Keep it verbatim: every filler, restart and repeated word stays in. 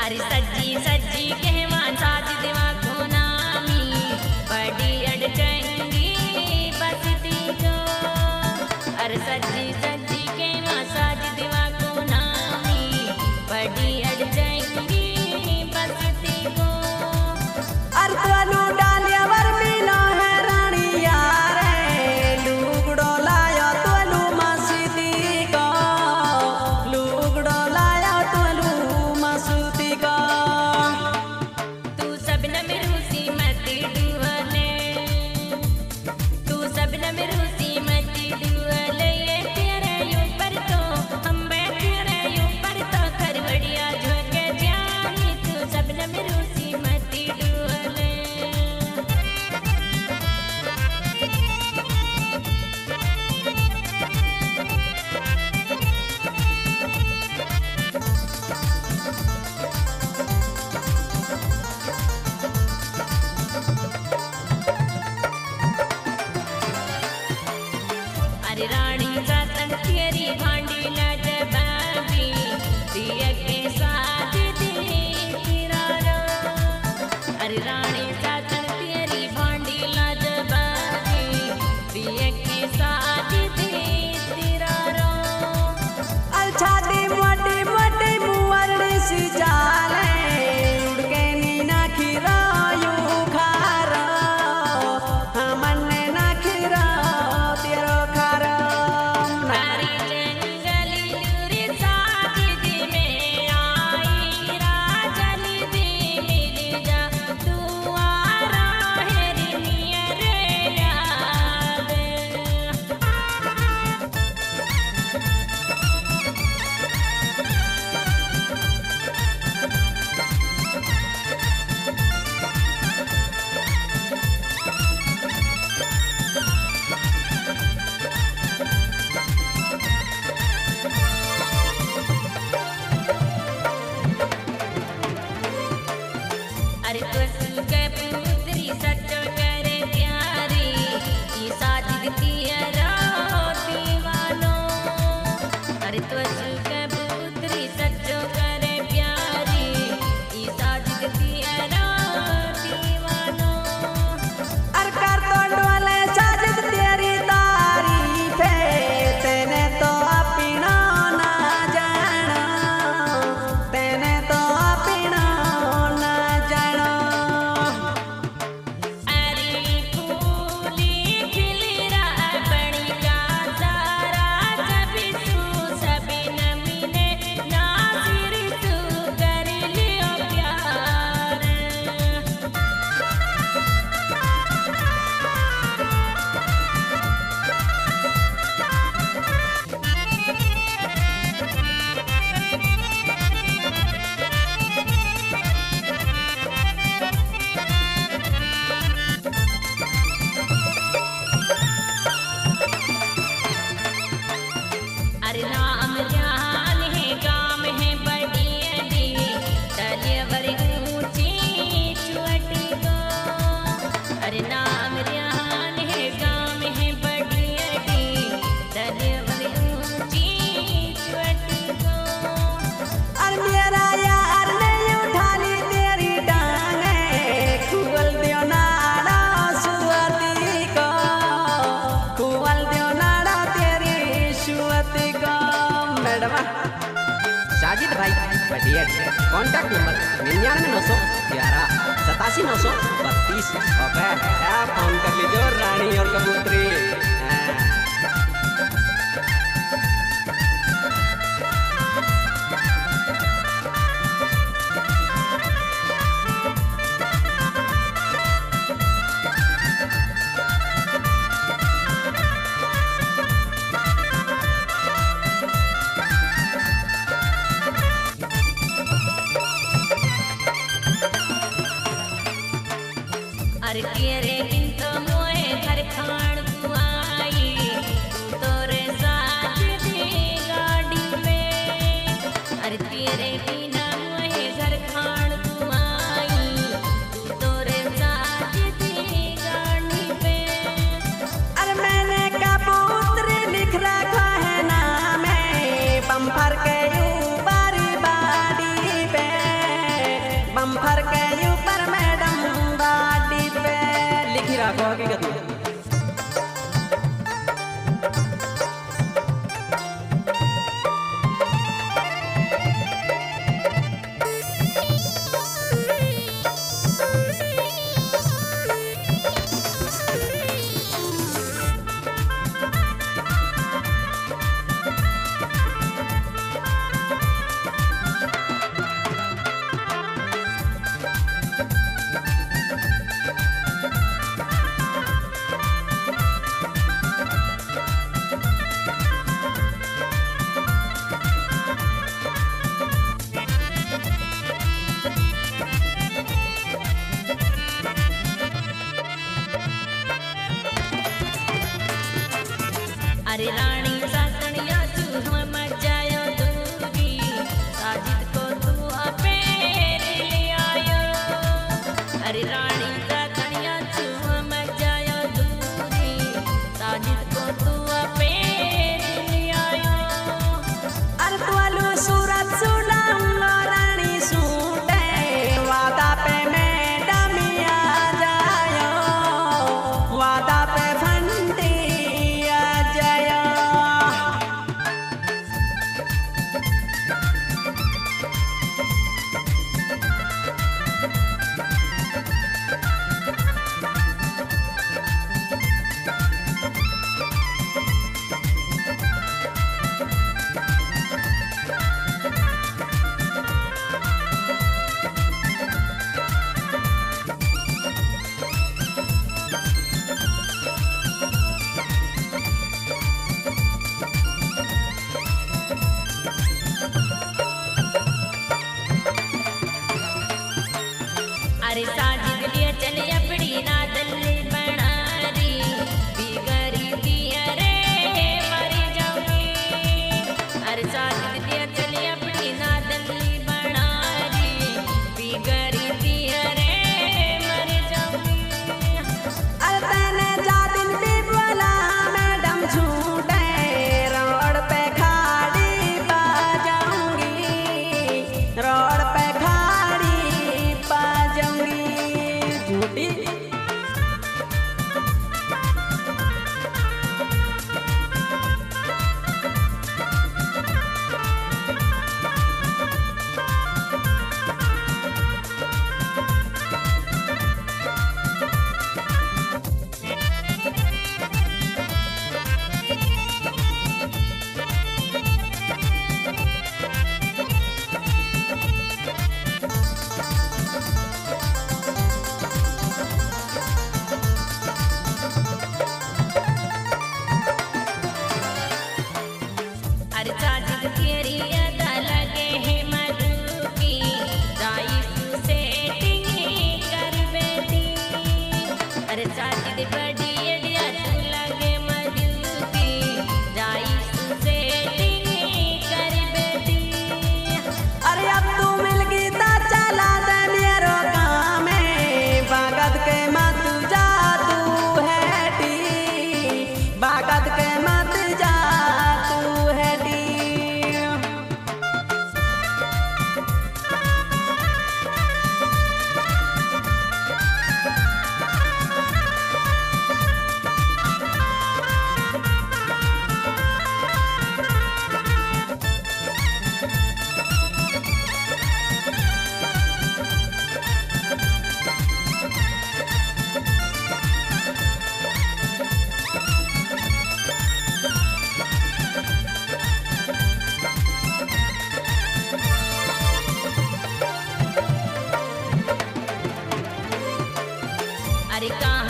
अरे सज्जी सज्जी कहवा साज दिवा को नामी बड़ी अड़चंगी बसती को। अरे सज्जी सज्जी कहवा साज दिवा को नामी बड़ी अड़चंगी बसती को। अरे तनु डालिया वर मिला है रानी यारे लुगड़ो लायो तनु मस्ती को लुगड़ो लायो तनु मस्ती को। तू सब न मिरूसी मती दुआले तू सब न मिरूसी मती दुआले ये तेरे ऊपर तो हम बैठे रे ऊपर तो खरवड़िया झोंके जानी। तू सब न मिरूसी मती दुआले अरे रानी जातन तेरी भांडी लज बाबी दिया के साथ दी तेरा रो। अरे रानी जातन तेरी भांडी लज बाबी दिया के साथ दी तेरा रो। अच्छा दी मोटी मोटी मुअरड़ी सी जाले उड़ के नीना खिरायू खारो हमने ना खिरा तेरो खारो। हरी जंगली लूरी साथ दी में आई राजली दी मिल जा तू आरा हेरी नियर याद। अरे तो के पुत्री सच्चो करे प्यारी ये साथ दिखती है दीवानो। अरे तो के पुत्री सच्चो करे प्यारी ये साथ दिखती है दीवानो। अरे कर तो डोले साजिद तेरी तारीफ है तेने तो अपना ना जाना तेने तो अपना ना जाना। अरे फूली खिली रहा बड़ी का सारा जब तू सभी न मिले नासिर तू कर लियो प्यार। अरे नाम जान है गाम है बड़ी अडी तलेवर ऊंची चुअटी को। अरे नाम जान है गाम है बड़ी अडी तलेवर ऊंची चुअटी को। अरे मेरा यार ने उठा ली तेरी टांगे खुवल दियो नाड़ा सुअती को खुवल दियो नाड़ा तेरी सुअती को। मैडम साजिद भाई बढ़िया कॉन्टैक्ट नंबर निन्यानवे नौ सौ ग्यारह सतासी नौ सौ बत्तीस। ओके फोन कर लीजिए रानी और कबूतरी। अरे तेरे दिन तो मोए घर खान तू आई तू तोरे साथ दी गाड़ी में। अरे तेरे बिना मोए घर खान तू आई तू तोरे साथ दी गाड़ी में। अरे मैंने कबूतरी लिख रखा है नाम है बम्फर के ऊपर बाड़ी पे। अरे कहाँ